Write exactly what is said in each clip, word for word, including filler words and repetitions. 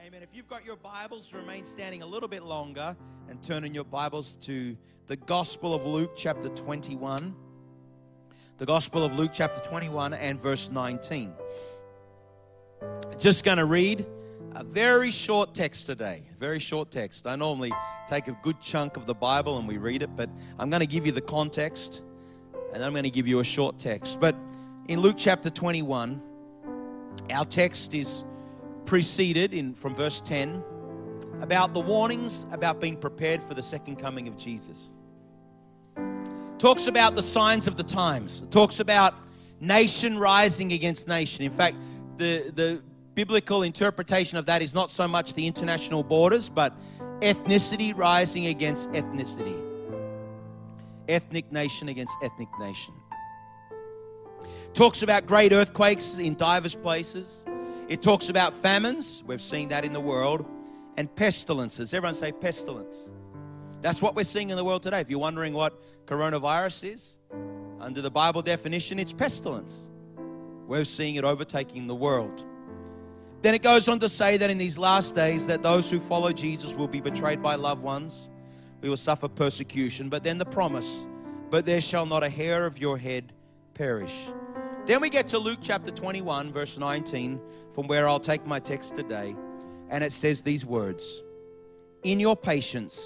Amen. If you've got your Bibles, remain standing a little bit longer and turn in your Bibles to the Gospel of Luke chapter twenty-one. The Gospel of Luke chapter twenty-one and verse nineteen. Just going to read a very short text today. Very short text. I normally take a good chunk of the Bible and we read it, but I'm going to give you the context and I'm going to give you a short text. But in Luke chapter twenty-one, our text is preceded in from verse ten about the warnings about being prepared for the second coming of Jesus. Talks about the signs of the times. It talks about nation rising against nation. In fact, the, the biblical interpretation of that is not so much the international borders, but ethnicity rising against ethnicity. Ethnic nation against ethnic nation. Talks about great earthquakes in diverse places. It talks about famines. We've seen that in the world. And pestilences. Everyone say pestilence. That's what we're seeing in the world today. If you're wondering what coronavirus is, under the Bible definition, it's pestilence. We're seeing it overtaking the world. Then it goes on to say that in these last days that those who follow Jesus will be betrayed by loved ones. We will suffer persecution. But then the promise, but there shall not a hair of your head perish. Then we get to Luke chapter twenty-one, verse nineteen, from where I'll take my text today. And it says these words, in your patience,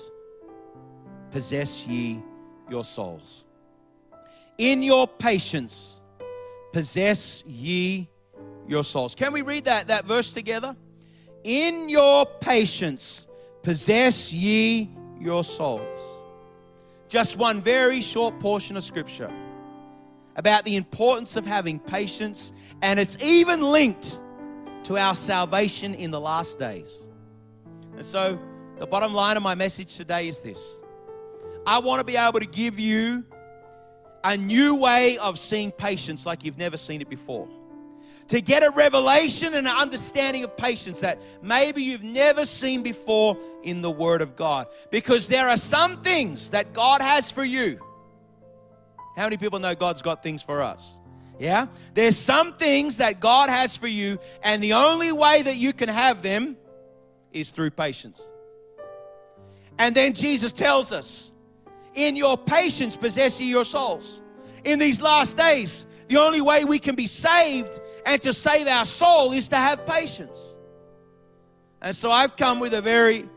possess ye your souls. In your patience, possess ye your souls. Can we read that, that verse together? In your patience, possess ye your souls. Just one very short portion of scripture about the importance of having patience, and it's even linked to our salvation in the last days. And so the bottom line of my message today is this. I want to be able to give you a new way of seeing patience like you've never seen it before. To get a revelation and an understanding of patience that maybe you've never seen before in the Word of God. Because there are some things that God has for you. How many people know God's got things for us? Yeah? There's some things that God has for you, and the only way that you can have them is through patience. And then Jesus tells us, in your patience possess ye your souls. In these last days, the only way we can be saved and to save our soul is to have patience. And so I've come with a very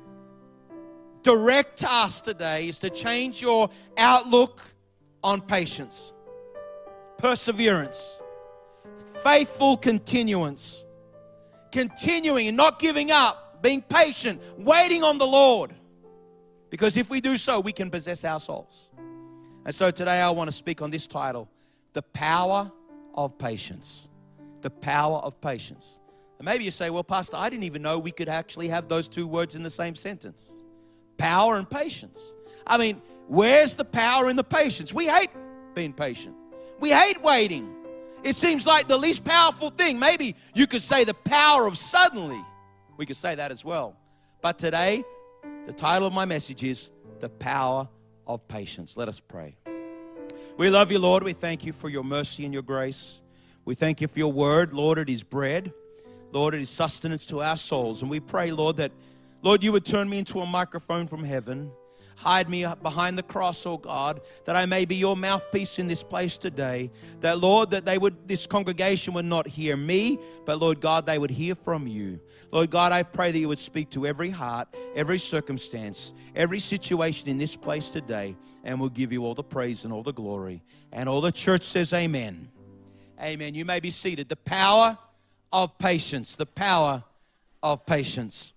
direct task today, is to change your outlook on patience, perseverance, faithful continuance, continuing and not giving up, being patient, waiting on the Lord. Because if we do so, we can possess our souls. And so today I want to speak on this title, The Power of Patience. The Power of Patience. And maybe you say, well, Pastor, I didn't even know we could actually have those two words in the same sentence. Power and patience. I mean, where's the power in the patience? We hate being patient. We hate waiting. It seems like the least powerful thing. Maybe you could say the power of suddenly. We could say that as well. But today, the title of my message is The Power of Patience. Let us pray. We love you, Lord. We thank you for your mercy and your grace. We thank you for your word. Lord, it is bread. Lord, it is sustenance to our souls. And we pray, Lord, that, Lord, you would turn me into a microphone from heaven. Hide me behind the cross, oh God, that I may be your mouthpiece in this place today. That, Lord, that they would, this congregation would not hear me, but, Lord God, they would hear from you. Lord God, I pray that you would speak to every heart, every circumstance, every situation in this place today, and we'll give you all the praise and all the glory. And all the church says amen. Amen. You may be seated. The power of patience. The power of patience.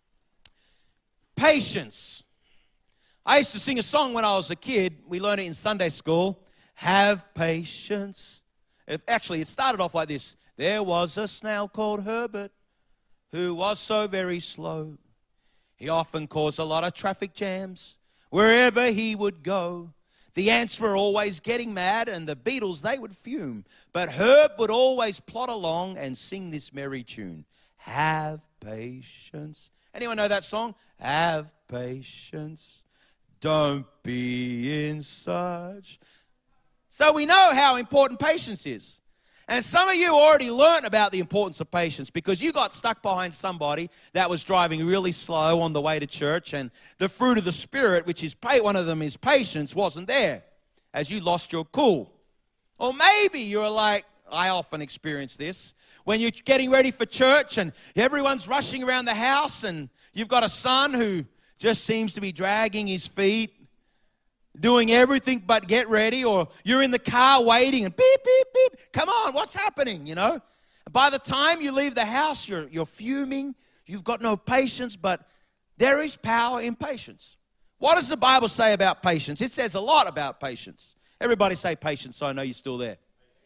Patience. I used to sing a song when I was a kid. We learned it in Sunday school. Have patience. If, actually, it started off like this. There was a snail called Herbert who was so very slow. He often caused a lot of traffic jams wherever he would go. The ants were always getting mad and the beetles, they would fume. But Herb would always plod along and sing this merry tune. Have patience. Anyone know that song? Have patience. Don't be in such. So we know how important patience is. And some of you already learned about the importance of patience because you got stuck behind somebody that was driving really slow on the way to church, and the fruit of the Spirit, which is one of them is patience, wasn't there as you lost your cool. Or maybe you're like, I often experience this, when you're getting ready for church and everyone's rushing around the house and you've got a son who just seems to be dragging his feet, doing everything but get ready, or you're in the car waiting and beep, beep, beep. Come on, what's happening, you know? By the time you leave the house, you're, you're fuming. You've got no patience, but there is power in patience. What does the Bible say about patience? It says a lot about patience. Everybody say patience, so I know you're still there.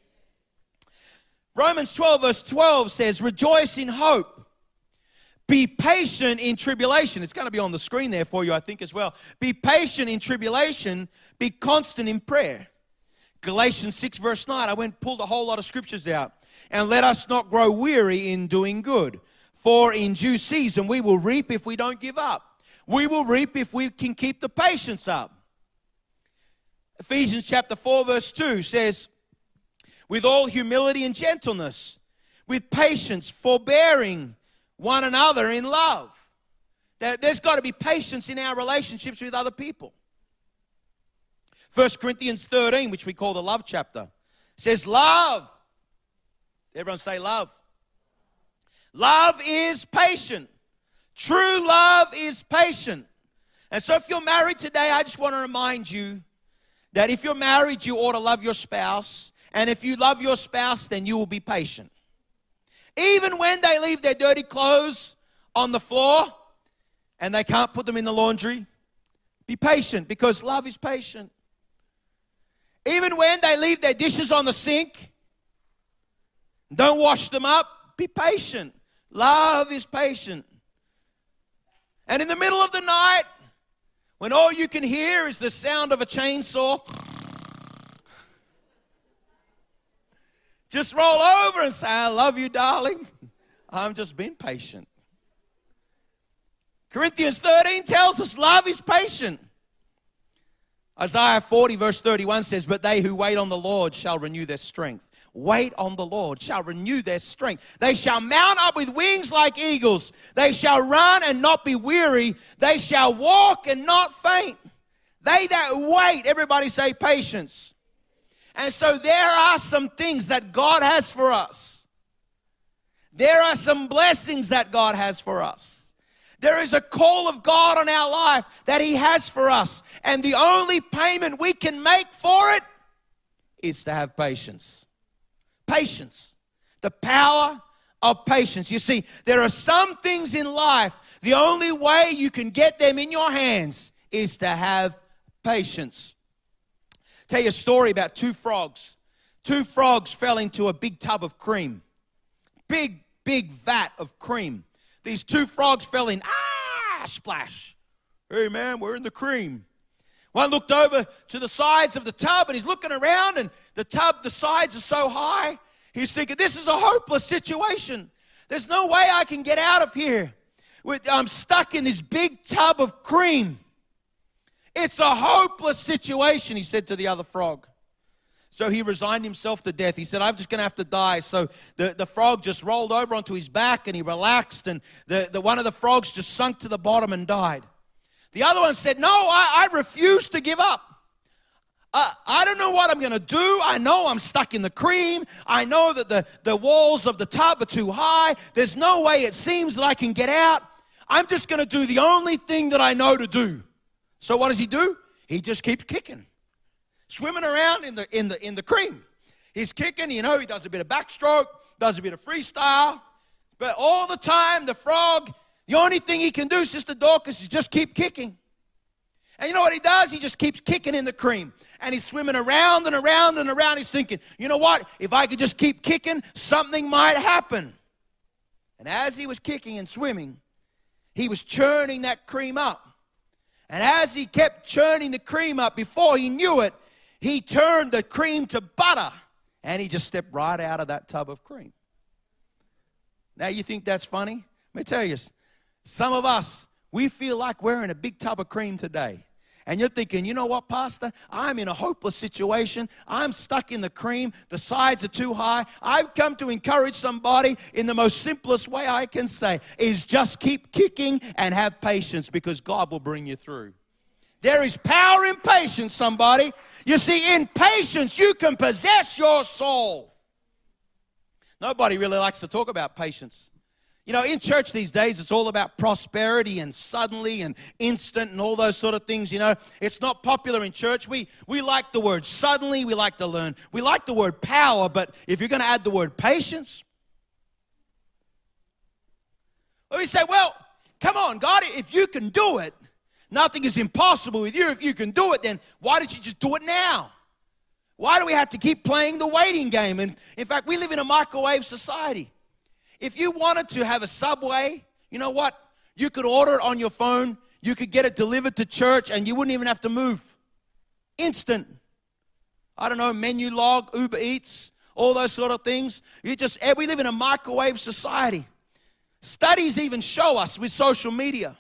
Romans twelve verse twelve says, rejoice in hope. Be patient in tribulation. It's going to be on the screen there for you, I think, as well. Be patient in tribulation. Be constant in prayer. Galatians six verse nine. I went and pulled a whole lot of scriptures out. And let us not grow weary in doing good. For in due season we will reap if we don't give up. We will reap if we can keep the patience up. Ephesians chapter four verse two says, with all humility and gentleness, with patience, forbearing one another in love. There's got to be patience in our relationships with other people. First Corinthians thirteen, which we call the love chapter, says love. Everyone say love. Love is patient. True love is patient. And so if you're married today, I just want to remind you that if you're married, you ought to love your spouse. And if you love your spouse, then you will be patient. Even when they leave their dirty clothes on the floor and they can't put them in the laundry, be patient because love is patient. Even when they leave their dishes on the sink, don't wash them up, be patient. Love is patient. And in the middle of the night, when all you can hear is the sound of a chainsaw, just roll over and say, I love you, darling. I'm just being patient. Corinthians thirteen tells us love is patient. Isaiah forty verse thirty-one says, but they who wait on the Lord shall renew their strength. Wait on the Lord shall renew their strength. They shall mount up with wings like eagles. They shall run and not be weary. They shall walk and not faint. They that wait, everybody say patience. And so there are some things that God has for us. There are some blessings that God has for us. There is a call of God on our life that He has for us. And the only payment we can make for it is to have patience. Patience. The power of patience. You see, there are some things in life, the only way you can get them in your hands is to have patience. Tell you a story about two frogs. Two frogs fell into a big tub of cream. Big, big vat of cream. These two frogs fell in. Ah, splash. Hey, man, we're in the cream. One looked over to the sides of the tub, and he's looking around, and the tub, the sides are so high. He's thinking, this is a hopeless situation. There's no way I can get out of here. I'm stuck in this big tub of cream. It's a hopeless situation, he said to the other frog. So he resigned himself to death. He said, I'm just going to have to die. So the, the frog just rolled over onto his back and he relaxed, and the, the one of the frogs just sunk to the bottom and died. The other one said, no, I, I refuse to give up. Uh, I don't know what I'm going to do. I know I'm stuck in the cream. I know that the, the walls of the tub are too high. There's no way it seems that I can get out. I'm just going to do the only thing that I know to do. So what does he do? He just keeps kicking, swimming around in the in the in the cream. He's kicking, you know, he does a bit of backstroke, does a bit of freestyle, but all the time the frog, the only thing he can do, Sister Dorcas, is just keep kicking. And you know what he does? He just keeps kicking in the cream. And he's swimming around and around and around. He's thinking, you know what? If I could just keep kicking, something might happen. And as he was kicking and swimming, he was churning that cream up. And as he kept churning the cream up, before he knew it, he turned the cream to butter. And he just stepped right out of that tub of cream. Now you think that's funny? Let me tell you, some of us, we feel like we're in a big tub of cream today. And you're thinking, you know what, Pastor? I'm in a hopeless situation. I'm stuck in the cream. The sides are too high. I've come to encourage somebody in the most simplest way I can say is just keep kicking and have patience, because God will bring you through. There is power in patience, somebody. You see, in patience, you can possess your soul. Nobody really likes to talk about patience. You know, in church these days, it's all about prosperity and suddenly and instant and all those sort of things, you know. It's not popular in church. We we like the word suddenly. We like to learn. We like the word power, but if you're going to add the word patience, well, we say, well, come on, God, if you can do it, nothing is impossible with you. If you can do it, then why don't you just do it now? Why do we have to keep playing the waiting game? And in fact, we live in a microwave society. If you wanted to have a Subway, you know what? You could order it on your phone. You could get it delivered to church, and you wouldn't even have to move. Instant. I don't know, menu log, Uber Eats, all those sort of things. You just, we live in a microwave society. Studies even show us with social media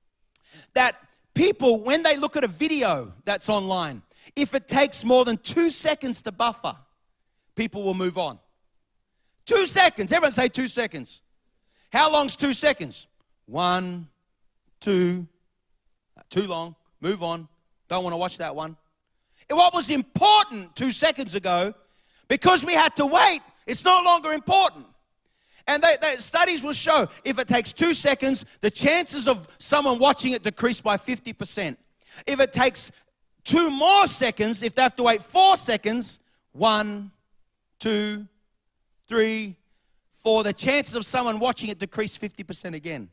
that people, when they look at a video that's online, if it takes more than two seconds to buffer, people will move on. Two seconds. Everyone say two seconds. How long's two seconds? One, two, too long. Move on. Don't want to watch that one. And what was important two seconds ago, because we had to wait, it's no longer important. And they, they, studies will show if it takes two seconds, the chances of someone watching it decrease by fifty percent. If it takes two more seconds, if they have to wait four seconds, one, two, three, four, the chances of someone watching it decrease fifty percent again.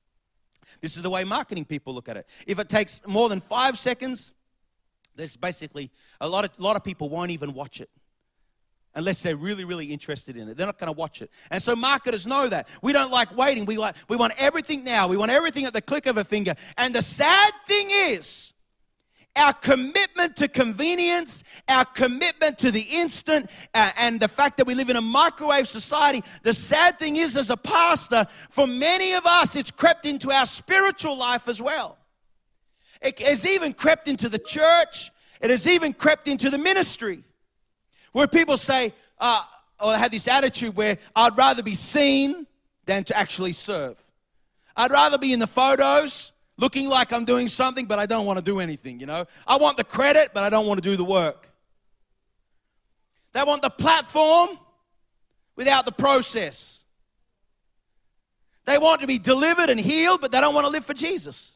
This is the way marketing people look at it. If it takes more than five seconds, there's basically a lot of, a lot of people won't even watch it unless they're really, really interested in it. They're not going to watch it. And so marketers know that. We don't like waiting. We like we want everything now. We want everything at the click of a finger. And the sad thing is, our commitment to convenience, our commitment to the instant, uh, and the fact that we live in a microwave society, the sad thing is, as a pastor, for many of us, it's crept into our spiritual life as well. It has even crept into the church. It has even crept into the ministry, where people say, uh, or have this attitude where I'd rather be seen than to actually serve. I'd rather be in the photos looking like I'm doing something, but I don't want to do anything, you know. I want the credit, but I don't want to do the work. They want the platform without the process. They want to be delivered and healed, but they don't want to live for Jesus.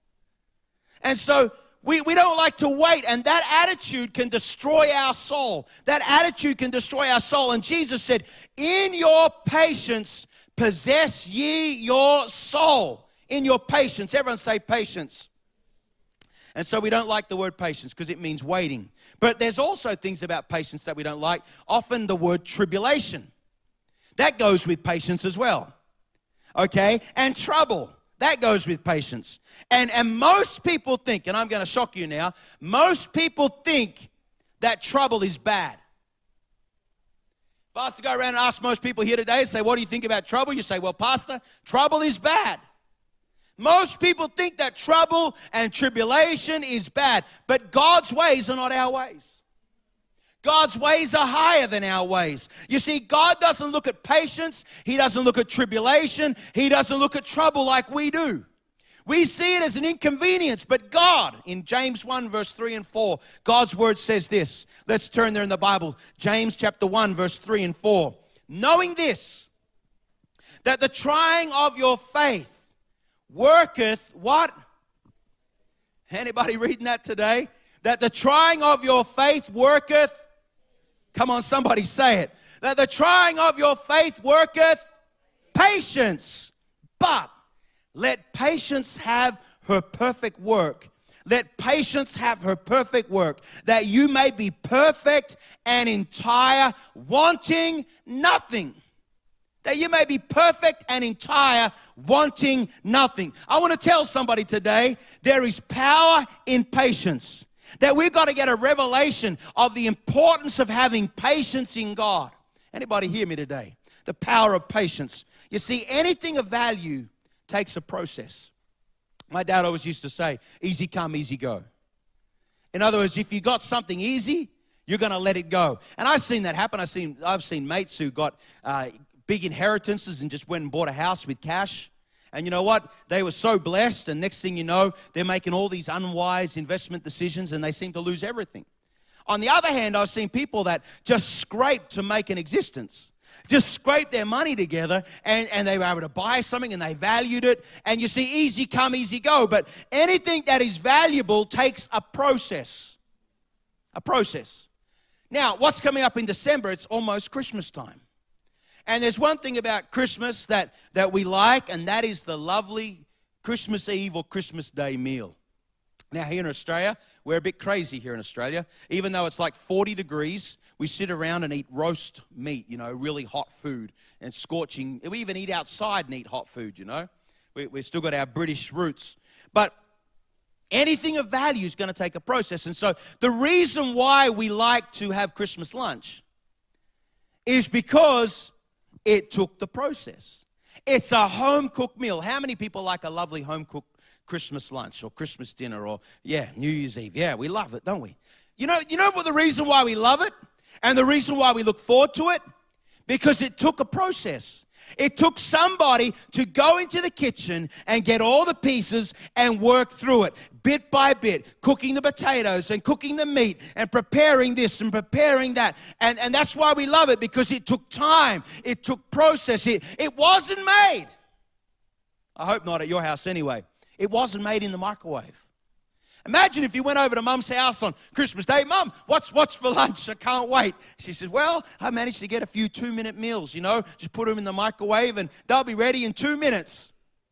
And so we, we don't like to wait, and that attitude can destroy our soul. That attitude can destroy our soul. And Jesus said, in your patience, possess ye your soul. In your patience. Everyone say patience. And so we don't like the word patience because it means waiting. But there's also things about patience that we don't like. Often the word tribulation. That goes with patience as well. Okay? And trouble. That goes with patience. And, and most people think, and I'm going to shock you now, most people think that trouble is bad. If I was to go around and ask most people here today and say, what do you think about trouble? You say, well, Pastor, trouble is bad. Most people think that trouble and tribulation is bad, but God's ways are not our ways. God's ways are higher than our ways. You see, God doesn't look at patience. He doesn't look at tribulation. He doesn't look at trouble like we do. We see it as an inconvenience, but God, in James one, verse three and four, God's word says this. Let's turn there in the Bible. James chapter one, verse three and four. Knowing this, that the trying of your faith worketh what? Anybody reading that today? That the trying of your faith worketh. Come on, somebody say it. That the trying of your faith worketh patience. But let patience have her perfect work. Let patience have her perfect work, that you may be perfect and entire, wanting nothing. That you may be perfect and entire, wanting nothing. I want to tell somebody today, there is power in patience. That we've got to get a revelation of the importance of having patience in God. Anybody hear me today? The power of patience. You see, anything of value takes a process. My dad always used to say, easy come, easy go. In other words, if you got something easy, you're going to let it go. And I've seen that happen. I've seen, I've seen mates who got uh, big inheritances and just went and bought a house with cash. And you know what? They were so blessed, and next thing you know, they're making all these unwise investment decisions, and they seem to lose everything. On the other hand, I've seen people that just scraped to make an existence. Just scraped their money together, and, and they were able to buy something, and they valued it. And you see, easy come, easy go. But anything that is valuable takes a process. A process. Now, what's coming up in December? It's almost Christmas time. And there's one thing about Christmas that, that we like, and that is the lovely Christmas Eve or Christmas Day meal. Now, here in Australia, we're a bit crazy here in Australia. Even though it's like forty degrees, we sit around and eat roast meat, you know, really hot food, and scorching. We even eat outside and eat hot food, you know. We, we've still got our British roots. But anything of value is going to take a process. And so the reason why we like to have Christmas lunch is because it took the process. It's a home-cooked meal. How many people like a lovely home-cooked Christmas lunch or Christmas dinner or, yeah, New Year's Eve? Yeah, we love it, don't we? You know, you know what the reason why we love it and the reason why we look forward to it? Because it took a process. It took somebody to go into the kitchen and get all the pieces and work through it, bit by bit, cooking the potatoes and cooking the meat and preparing this and preparing that. And, and that's why we love it, because it took time. It took process. It, it wasn't made. I hope not at your house anyway. It wasn't made in the microwave. Imagine if you went over to Mum's house on Christmas Day. Mum, what's what's for lunch? I can't wait. She says, well, I managed to get a few two-minute meals, you know. Just put them in the microwave and they'll be ready in two minutes.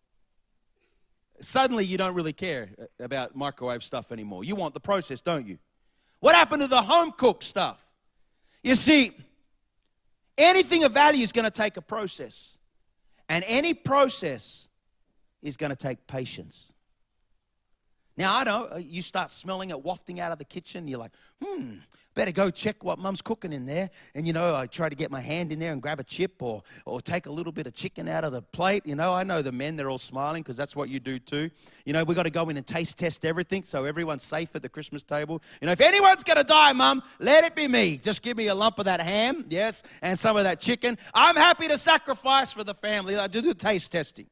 Suddenly you don't really care about microwave stuff anymore. You want the process, don't you? What happened to the home-cooked stuff? You see, anything of value is going to take a process. And any process is going to take patience. Now, I know, you start smelling it wafting out of the kitchen. You're like, hmm, better go check what Mum's cooking in there. And, you know, I try to get my hand in there and grab a chip or or take a little bit of chicken out of the plate. You know, I know the men, they're all smiling because that's what you do too. You know, we've got to go in and taste test everything so everyone's safe at the Christmas table. You know, if anyone's going to die, Mum, let it be me. Just give me a lump of that ham, yes, and some of that chicken. I'm happy to sacrifice for the family. I do the taste testing.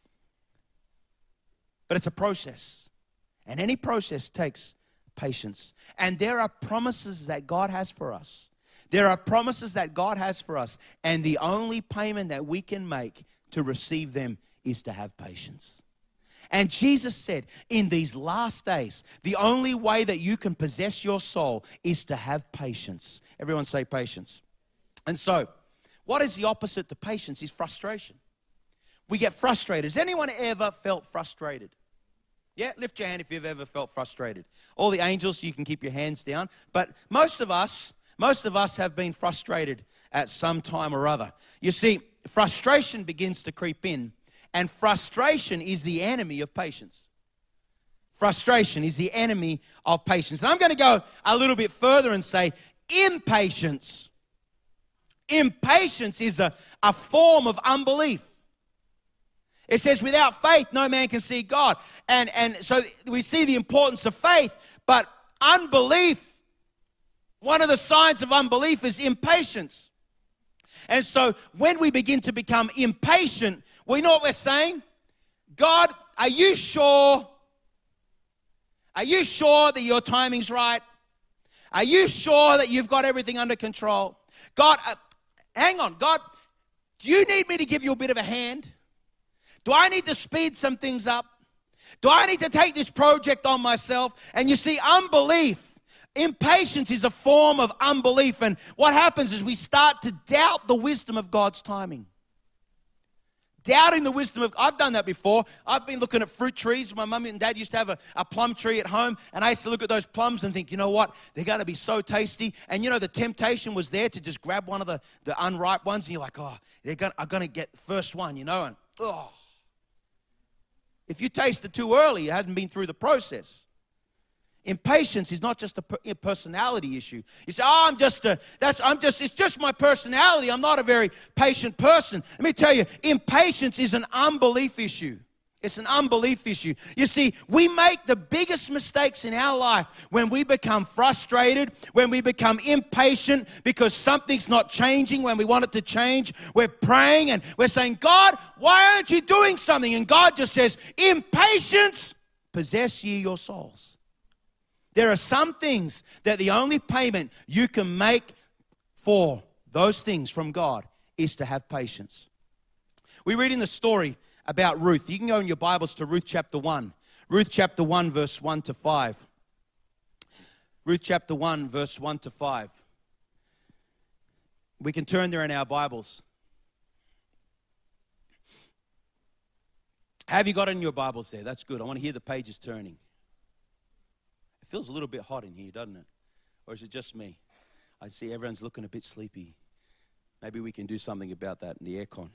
But it's a process. And any process takes patience. And there are promises that God has for us. There are promises that God has for us. And the only payment that we can make to receive them is to have patience. And Jesus said, in these last days, the only way that you can possess your soul is to have patience. Everyone say patience. And so, what is the opposite to patience is frustration. We get frustrated. Has anyone ever felt frustrated? Yeah, lift your hand if you've ever felt frustrated. All the angels, you can keep your hands down. But most of us, most of us have been frustrated at some time or other. You see, frustration begins to creep in, and frustration is the enemy of patience. Frustration is the enemy of patience. And I'm going to go a little bit further and say impatience. Impatience is a, a form of unbelief. It says, without faith, no man can see God. And, and so we see the importance of faith, but unbelief, one of the signs of unbelief is impatience. And so when we begin to become impatient, we know what we're saying? God, are you sure? Are you sure that your timing's right? Are you sure that you've got everything under control? God, uh, hang on. God, do you need me to give you a bit of a hand? Do I need to speed some things up? Do I need to take this project on myself? And you see, unbelief, impatience is a form of unbelief. And what happens is we start to doubt the wisdom of God's timing. Doubting the wisdom of, I've done that before. I've been looking at fruit trees. My mum and dad used to have a, a plum tree at home. And I used to look at those plums and think, you know what? They're going to be so tasty. And you know, the temptation was there to just grab one of the, the unripe ones. And you're like, oh, they're going, I'm going to get the first one, you know. And, oh. If you taste it too early, you hadn't been through the process. Impatience is not just a, per, a personality issue. You say, "Oh, I'm just a that's I'm just it's just my personality. I'm not a very patient person." Let me tell you, impatience is an unbelief issue. It's an unbelief issue. You see, we make the biggest mistakes in our life when we become frustrated, when we become impatient because something's not changing when we want it to change. We're praying and we're saying, God, why aren't you doing something? And God just says, impatience, possess ye your souls. There are some things that the only payment you can make for those things from God is to have patience. We read in the story about Ruth. You can go in your Bibles to Ruth chapter one. Ruth chapter one, verse one to five. Ruth chapter one, verse one to five. We can turn there in our Bibles. Have you got it in your Bibles there? That's good. I want to hear the pages turning. It feels a little bit hot in here, doesn't it? Or is it just me? I see everyone's looking a bit sleepy. Maybe we can do something about that in the aircon.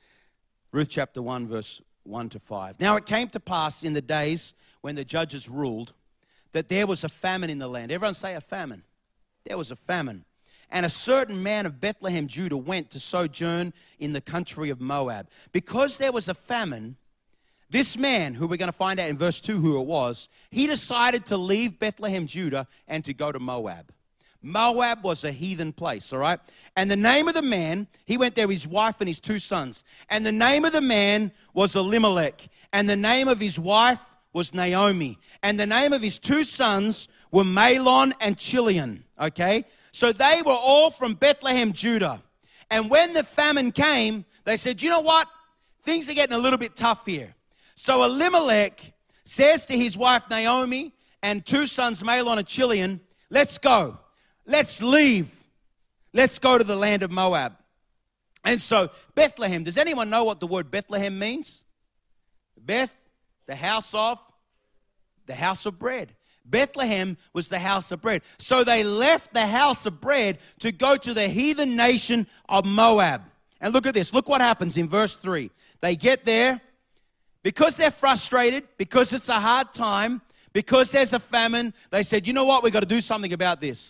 Ruth chapter one, verse one to five. Now it came to pass in the days when the judges ruled that there was a famine in the land. Everyone say a famine. There was a famine. And a certain man of Bethlehem, Judah, went to sojourn in the country of Moab. Because there was a famine, this man, who we're going to find out in verse two who it was, he decided to leave Bethlehem, Judah, and to go to Moab. Moab was a heathen place, all right? And the name of the man, he went there with his wife and his two sons. And the name of the man was Elimelech. And the name of his wife was Naomi. And the name of his two sons were Mahlon and Chilion, okay? So they were all from Bethlehem, Judah. And when the famine came, they said, you know what? Things are getting a little bit tough here. So Elimelech says to his wife Naomi and two sons, Mahlon and Chilion, let's go. Let's leave. Let's go to the land of Moab. And so Bethlehem, does anyone know what the word Bethlehem means? Beth, the house of, the house of bread. Bethlehem was the house of bread. So they left the house of bread to go to the heathen nation of Moab. And look at this. Look what happens in verse three. They get there. Because they're frustrated, because it's a hard time, because there's a famine, they said, you know what? We've got to do something about this.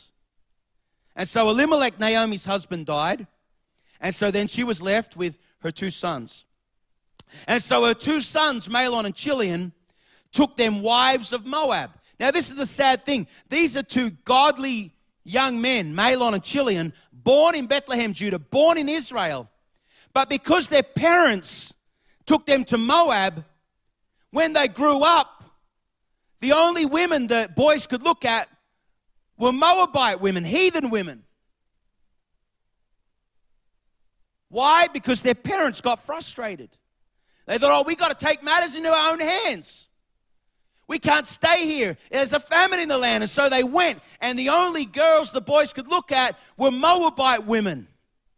And so Elimelech, Naomi's husband, died. And so then she was left with her two sons. And so her two sons, Mahlon and Chilion, took them wives of Moab. Now this is the sad thing. These are two godly young men, Mahlon and Chilion, born in Bethlehem, Judah, born in Israel. But because their parents took them to Moab, when they grew up, the only women the boys could look at were Moabite women, heathen women. Why? Because their parents got frustrated. They thought, oh, we got to take matters into our own hands. We can't stay here. There's a famine in the land. And so they went, and the only girls the boys could look at were Moabite women.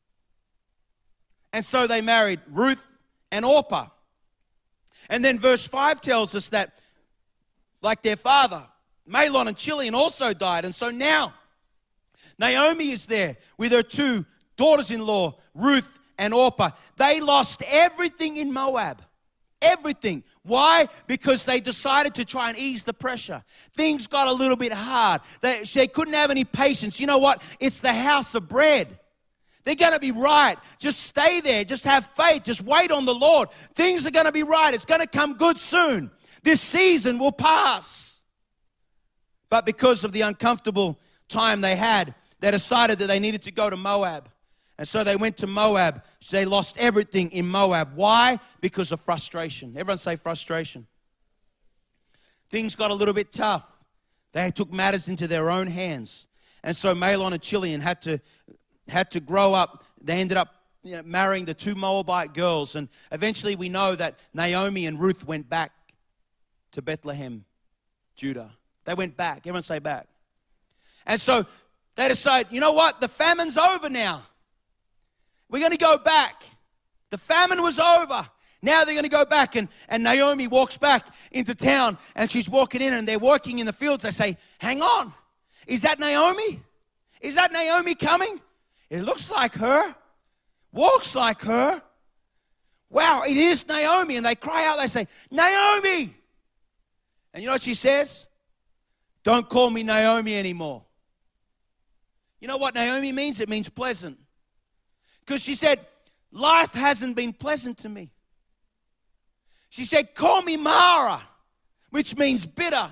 And so they married Ruth and Orpah. And then verse five tells us that, like their father, Mahlon and Chilion also died. And so now, Naomi is there with her two daughters-in-law, Ruth and Orpah. They lost everything in Moab. Everything. Why? Because they decided to try and ease the pressure. Things got a little bit hard. They, they couldn't have any patience. You know what? It's the house of bread. They're going to be right. Just stay there. Just have faith. Just wait on the Lord. Things are going to be right. It's going to come good soon. This season will pass. But because of the uncomfortable time they had, they decided that they needed to go to Moab. And so they went to Moab. So they lost everything in Moab. Why? Because of frustration. Everyone say frustration. Things got a little bit tough. They took matters into their own hands. And so Mahlon and Chilion had to, had to grow up. They ended up you know, marrying the two Moabite girls. And eventually we know that Naomi and Ruth went back to Bethlehem, Judah. They went back. Everyone say back. And so they decide, you know what? The famine's over now. We're going to go back. The famine was over. Now they're going to go back. And, and Naomi walks back into town, and she's walking in, and they're working in the fields. They say, hang on. Is that Naomi? Is that Naomi coming? It looks like her. Walks like her. Wow, it is Naomi. And they cry out. They say, Naomi. And you know what she says? Don't call me Naomi anymore. You know what Naomi means? It means pleasant. Because she said, life hasn't been pleasant to me. She said, call me Mara, which means bitter.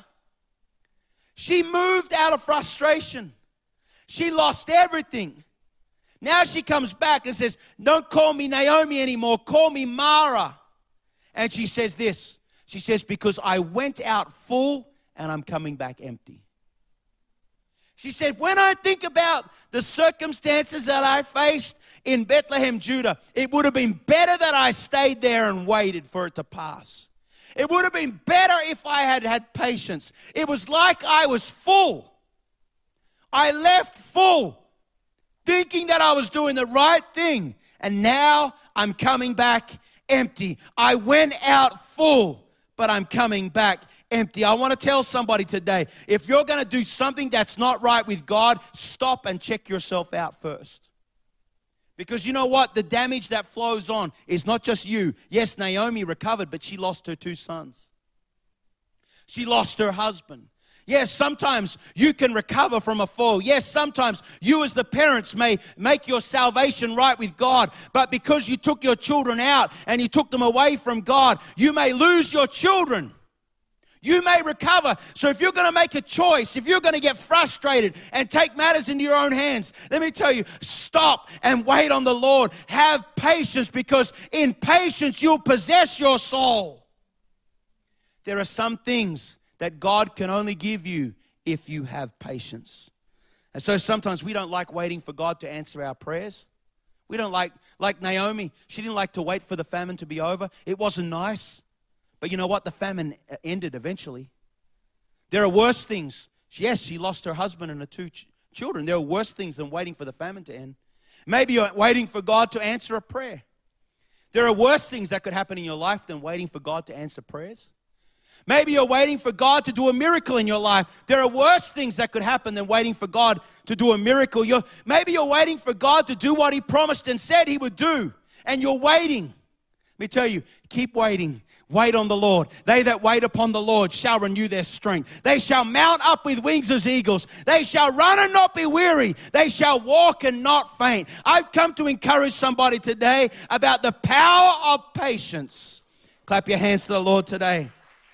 She moved out of frustration. She lost everything. Now she comes back and says, don't call me Naomi anymore. Call me Mara. And she says this. She says, because I went out full and I'm coming back empty. She said, when I think about the circumstances that I faced in Bethlehem, Judah, it would have been better that I stayed there and waited for it to pass. It would have been better if I had had patience. It was like I was full. I left full, thinking that I was doing the right thing. And now I'm coming back empty. I went out full, but I'm coming back empty. I want to tell somebody today, if you're going to do something that's not right with God, stop and check yourself out first. Because you know what? The damage that flows on is not just you. Yes, Naomi recovered, but she lost her two sons. She lost her husband. Yes, sometimes you can recover from a fall. Yes, sometimes you as the parents may make your salvation right with God. But because you took your children out and you took them away from God, you may lose your children. You may recover. So if you're going to make a choice, if you're going to get frustrated and take matters into your own hands, let me tell you, stop and wait on the Lord. Have patience, because in patience you'll possess your soul. There are some things that God can only give you if you have patience. And so sometimes we don't like waiting for God to answer our prayers. We don't like, like Naomi, she didn't like to wait for the famine to be over. It wasn't nice. But you know what? The famine ended eventually. There are worse things. Yes, she lost her husband and her two ch- children. There are worse things than waiting for the famine to end. Maybe you're waiting for God to answer a prayer. There are worse things that could happen in your life than waiting for God to answer prayers. Maybe you're waiting for God to do a miracle in your life. There are worse things that could happen than waiting for God to do a miracle. You're, maybe you're waiting for God to do what He promised and said He would do, and you're waiting. Let me tell you, keep waiting. Wait on the Lord. They that wait upon the Lord shall renew their strength. They shall mount up with wings as eagles. They shall run and not be weary. They shall walk and not faint. I've come to encourage somebody today about the power of patience. Clap your hands to the Lord today.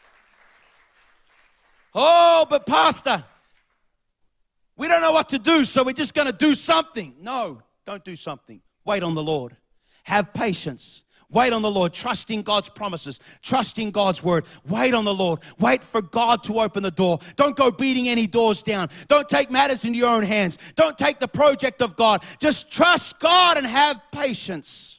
Oh, but Pastor, we don't know what to do, so we're just going to do something. No, don't do something. Wait on the Lord. Have patience. Wait on the Lord. Trust in God's promises. Trust in God's word. Wait on the Lord. Wait for God to open the door. Don't go beating any doors down. Don't take matters into your own hands. Don't take the project of God. Just trust God and have patience.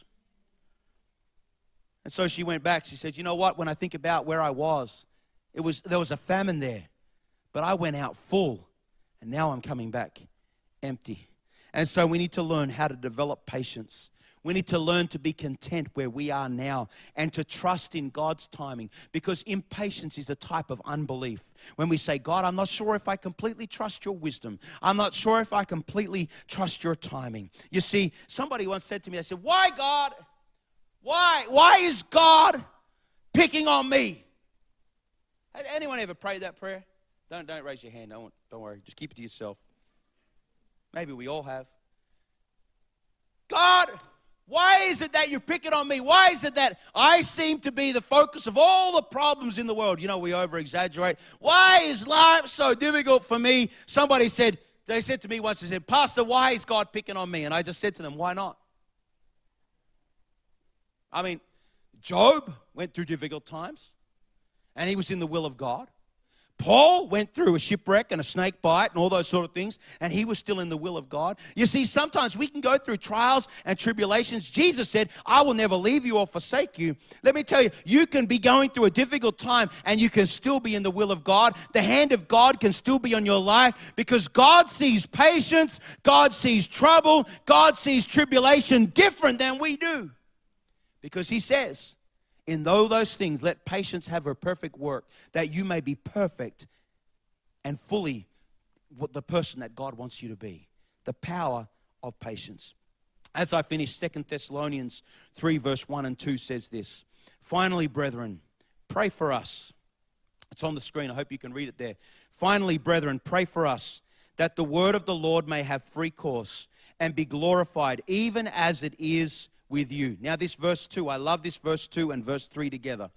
And so she went back. She said, you know what? When I think about where I was, it was there was a famine there. But I went out full, and now I'm coming back empty. And so we need to learn how to develop patience. We need to learn to be content where we are now and to trust in God's timing, because impatience is a type of unbelief. When we say, God, I'm not sure if I completely trust your wisdom. I'm not sure if I completely trust your timing. You see, somebody once said to me, they said, why God? Why? Why is God picking on me? Had anyone ever prayed that prayer? Don't, don't raise your hand. Don't, don't worry. Just keep it to yourself. Maybe we all have. God, why is it that you're picking on me? Why is it that I seem to be the focus of all the problems in the world? You know, we over-exaggerate. Why is life so difficult for me? Somebody said, they said to me once, they said, Pastor, why is God picking on me? And I just said to them, why not? I mean, Job went through difficult times, and he was in the will of God. Paul went through a shipwreck and a snake bite and all those sort of things, and he was still in the will of God. You see, sometimes we can go through trials and tribulations. Jesus said, I will never leave you or forsake you. Let me tell you, you can be going through a difficult time and you can still be in the will of God. The hand of God can still be on your life, because God sees patience, God sees trouble, God sees tribulation different than we do. Because He says, in all those things, let patience have her perfect work, that you may be perfect and fully what the person that God wants you to be. The power of patience. As I finish, Second Thessalonians three, verse one and two says this. Finally, brethren, pray for us. It's on the screen. I hope you can read it there. Finally, brethren, pray for us, that the word of the Lord may have free course and be glorified, even as it is with you. Now this verse two, I love this verse two and verse three together.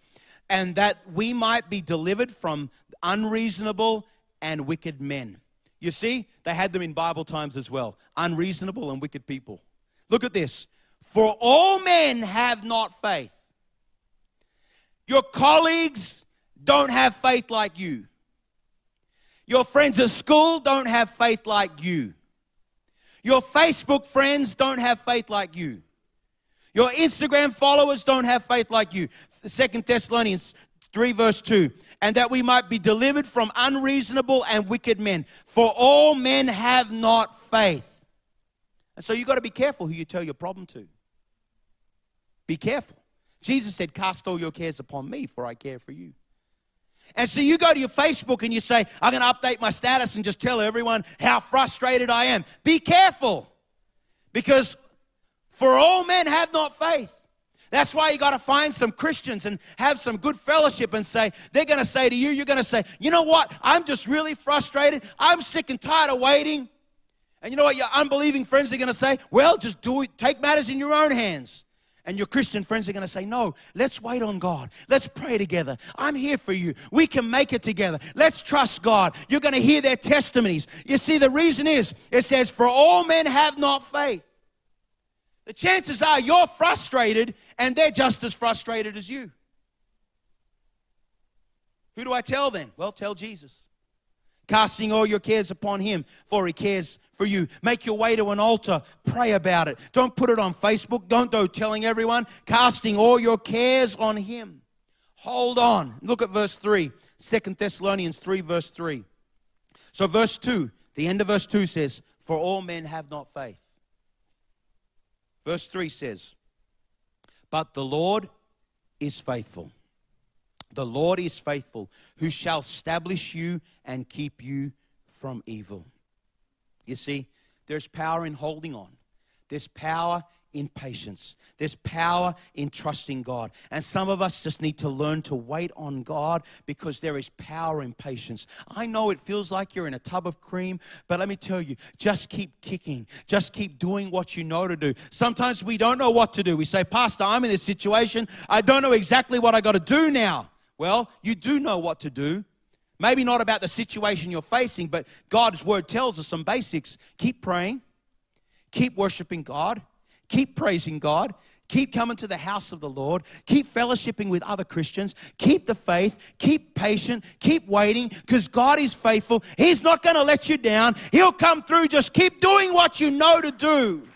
and that we might be delivered from unreasonable and wicked men. You see, they had them in Bible times as well. Unreasonable and wicked people. Look at this. For all men have not faith. Your colleagues don't have faith like you. Your friends at school don't have faith like you. Your Facebook friends don't have faith like you. Your Instagram followers don't have faith like you. Second Thessalonians three verse two. And that we might be delivered from unreasonable and wicked men. For all men have not faith. And so you've got to be careful who you tell your problem to. Be careful. Jesus said, cast all your cares upon me, for I care for you. And so you go to your Facebook and you say, I'm going to update my status and just tell everyone how frustrated I am. Be careful. Because for all men have not faith. That's why you got to find some Christians and have some good fellowship and say, they're going to say to you, you're going to say, you know what? I'm just really frustrated. I'm sick and tired of waiting. And you know what your unbelieving friends are going to say? Well, just do it. Take matters in your own hands. And your Christian friends are going to say, no, let's wait on God. Let's pray together. I'm here for you. We can make it together. Let's trust God. You're going to hear their testimonies. You see, the reason is, it says, for all men have not faith. The chances are you're frustrated and they're just as frustrated as you. Who do I tell then? Well, tell Jesus. Casting all your cares upon him, for he cares for you. Make your way to an altar. Pray about it. Don't put it on Facebook. Don't go telling everyone. Casting all your cares on him. Hold on. Look at verse three. Second Thessalonians three, verse three. So verse two, the end of verse two says, for all men have not faith. Verse three says, but the Lord is faithful. The Lord is faithful, who shall establish you and keep you from evil. You see, there's power in holding on. There's power in patience. There's power in trusting God. And some of us just need to learn to wait on God because there is power in patience. I know it feels like you're in a tub of cream, but let me tell you, just keep kicking. Just keep doing what you know to do. Sometimes we don't know what to do. We say, Pastor, I'm in this situation. I don't know exactly what I got to do now. Well, you do know what to do. Maybe not about the situation you're facing, but God's word tells us some basics. Keep praying. Keep worshiping God. Keep praising God. Keep coming to the house of the Lord. Keep fellowshipping with other Christians. Keep the faith. Keep patient. Keep waiting because God is faithful. He's not going to let you down. He'll come through. Just keep doing what you know to do.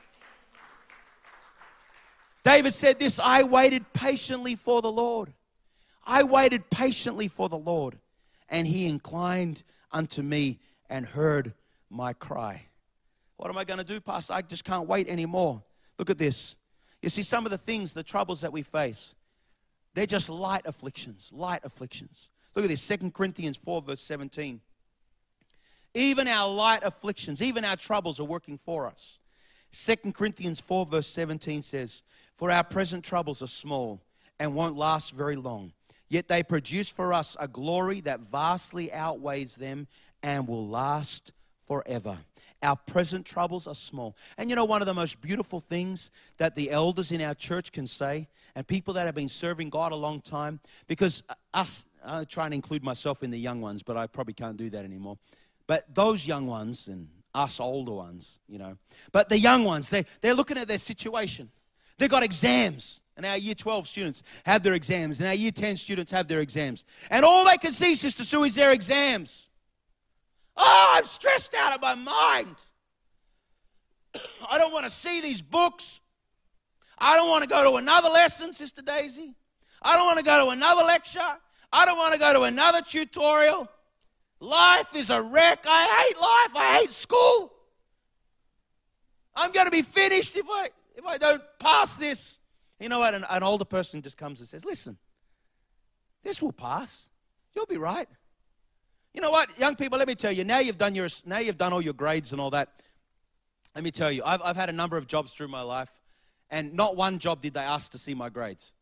David said this, I waited patiently for the Lord. I waited patiently for the Lord, and he inclined unto me and heard my cry. What am I going to do, Pastor? I just can't wait anymore. Look at this. You see, some of the things, the troubles that we face, they're just light afflictions, light afflictions. Look at this, Second Corinthians four, verse seventeen. Even our light afflictions, even our troubles are working for us. Second Corinthians four, verse seventeen says, for our present troubles are small and won't last very long. Yet they produce for us a glory that vastly outweighs them and will last forever. Our present troubles are small. And you know, one of the most beautiful things that the elders in our church can say, and people that have been serving God a long time, because us, I try and include myself in the young ones, but I probably can't do that anymore. But those young ones and us older ones, you know, but the young ones, they, they're looking at their situation. They've got exams. And our year twelve students have their exams. And our year ten students have their exams. And all they can see, Sister Sue, is their exams. Oh, I'm stressed out of my mind. I don't want to see these books. I don't want to go to another lesson, Sister Daisy. I don't want to go to another lecture. I don't want to go to another tutorial. Life is a wreck. I hate life. I hate school. I'm going to be finished if I, if I don't pass this. You know what? An, an older person just comes and says, listen, this will pass. You'll be right. You know what, young people, let me tell you, now you've done your, now you've done all your grades and all that. Let me tell you, I've, I've had a number of jobs through my life, and not one job did they ask to see my grades.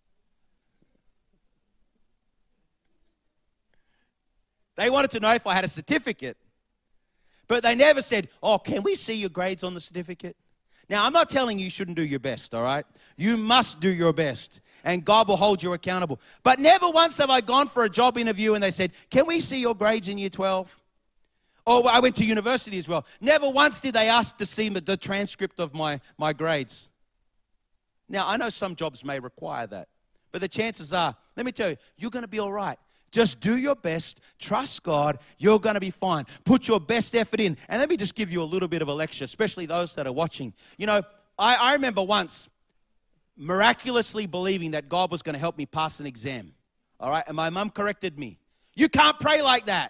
They wanted to know if I had a certificate, but they never said, oh, can we see your grades on the certificate? Now, I'm not telling you you shouldn't do your best, all right? You must do your best. and God will hold you accountable. But never once have I gone for a job interview and they said, can we see your grades in year twelve? Or I went to university as well. Never once did they ask to see the transcript of my, my grades. Now, I know some jobs may require that, but the chances are, let me tell you, you're going to be all right. Just do your best. Trust God. You're going to be fine. Put your best effort in. And let me just give you a little bit of a lecture, especially those that are watching. You know, I, I remember once miraculously believing that God was going to help me pass an exam. All right? And my mom corrected me. You can't pray like that.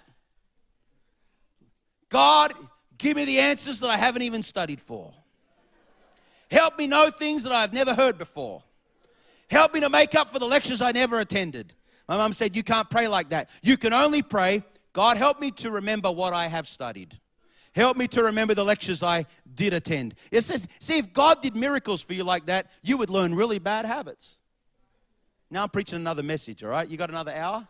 God, give me the answers that I haven't even studied for. Help me know things that I've never heard before. Help me to make up for the lectures I never attended. My mom said, you can't pray like that. You can only pray, God, help me to remember what I have studied. Help me to remember the lectures I did attend. It says, see, if God did miracles for you like that, you would learn really bad habits. Now I'm preaching another message, all right? You got another hour?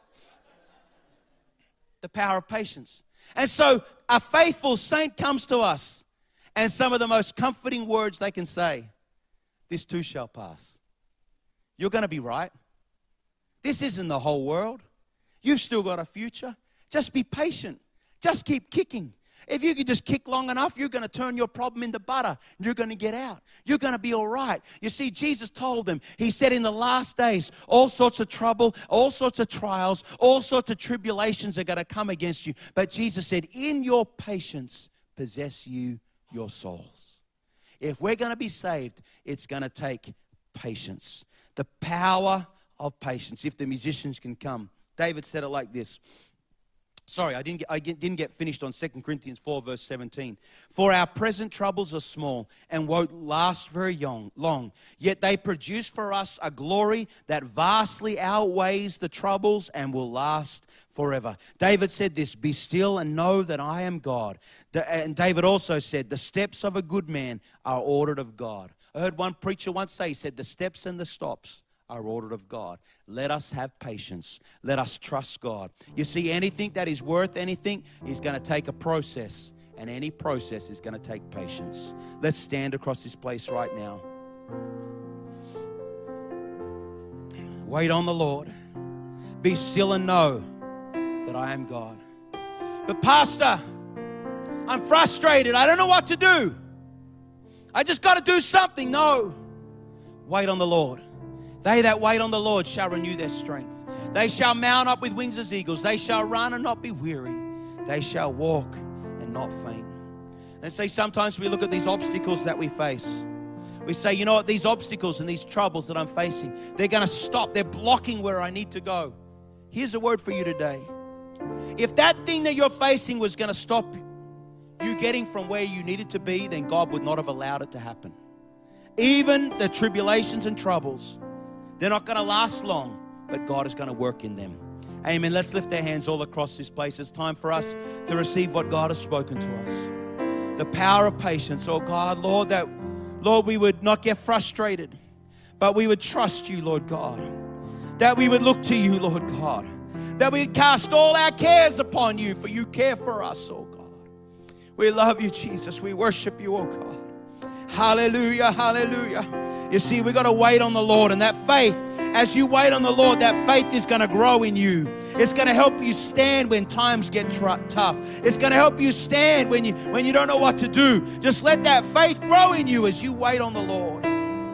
The power of patience. And so a faithful saint comes to us, and some of the most comforting words they can say, this too shall pass. You're going to be right. This isn't the whole world. You've still got a future. Just be patient. Just keep kicking. If you could just kick long enough, you're going to turn your problem into butter. And you're going to get out. You're going to be all right. You see, Jesus told them, he said in the last days, all sorts of trouble, all sorts of trials, all sorts of tribulations are going to come against you. But Jesus said, in your patience, possess you your souls. If we're going to be saved, it's going to take patience. The power of patience. If the musicians can come. David said it like this. Sorry, I didn't get, I didn't get finished on Second Corinthians four, verse seventeen. For our present troubles are small and won't last very long, yet they produce for us a glory that vastly outweighs the troubles and will last forever. David said this, be still and know that I am God. And David also said, the steps of a good man are ordered of God. I heard one preacher once say, he said, the steps and the stops are ordered of God. Let us have patience. Let us trust God. You see, anything that is worth anything is going to take a process, and any process is going to take patience. Let's stand across this place right now. Wait on the Lord. Be still and know that I am God. But Pastor, I'm frustrated. I don't know what to do. I just got to do something. No. Wait on the Lord. They that wait on the Lord shall renew their strength. They shall mount up with wings as eagles. They shall run and not be weary. They shall walk and not faint. And see, sometimes we look at these obstacles that we face. We say, you know what, these obstacles and these troubles that I'm facing, they're going to stop. They're blocking where I need to go. Here's a word for you today. If that thing that you're facing was going to stop you getting from where you needed to be, then God would not have allowed it to happen. Even the tribulations and troubles, they're not going to last long, but God is going to work in them. Amen. Let's lift our hands all across this place. It's time for us to receive what God has spoken to us. The power of patience. Oh God, Lord, that, Lord, we would not get frustrated, but we would trust you, Lord God. That we would look to you, Lord God. That we would cast all our cares upon you, for you care for us, oh God. We love you, Jesus. We worship you, oh God. Hallelujah, hallelujah. You see, we've got to wait on the Lord, and that faith, as you wait on the Lord, that faith is going to grow in you. It's going to help you stand when times get tr- tough. It's going to help you stand when you, when you don't know what to do. Just let that faith grow in you as you wait on the Lord.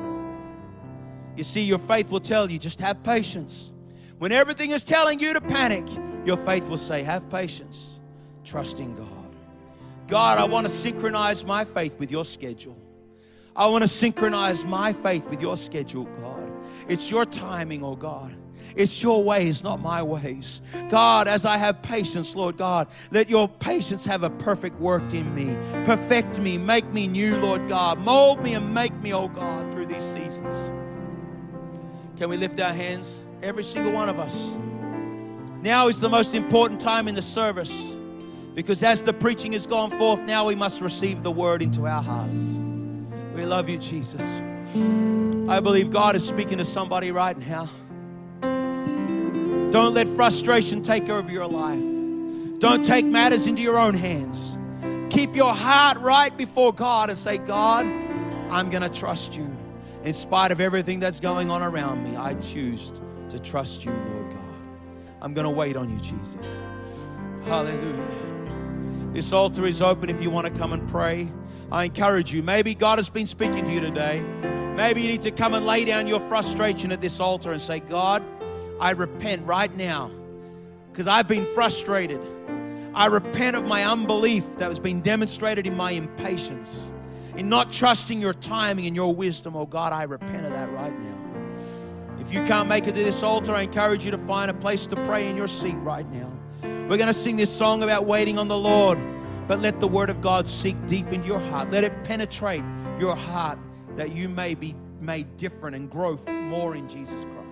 You see, your faith will tell you, just have patience. When everything is telling you to panic, your faith will say, have patience. Trust in God. God, I want to synchronize my faith with your schedule. I want to synchronize my faith with your schedule, God. It's your timing, oh God. It's your ways, not my ways. God, as I have patience, Lord God, let your patience have a perfect work in me. Perfect me, make me new, Lord God. Mold me and make me, oh God, through these seasons. Can we lift our hands? Every single one of us. Now is the most important time in the service, because as the preaching has gone forth, now we must receive the word into our hearts. We love you, Jesus. I believe God is speaking to somebody right now. Don't let frustration take over your life. Don't take matters into your own hands. Keep your heart right before God and say, God, I'm going to trust you. In spite of everything that's going on around me, I choose to trust you, Lord God. I'm going to wait on you, Jesus. Hallelujah. This altar is open if you want to come and pray. I encourage you. Maybe God has been speaking to you today. Maybe you need to come and lay down your frustration at this altar and say, God, I repent right now because I've been frustrated. I repent of my unbelief that has been demonstrated in my impatience, in not trusting your timing and your wisdom. Oh God, I repent of that right now. If you can't make it to this altar, I encourage you to find a place to pray in your seat right now. We're going to sing this song about waiting on the Lord, but let the Word of God sink deep into your heart. Let it penetrate your heart that you may be made different and grow more in Jesus Christ.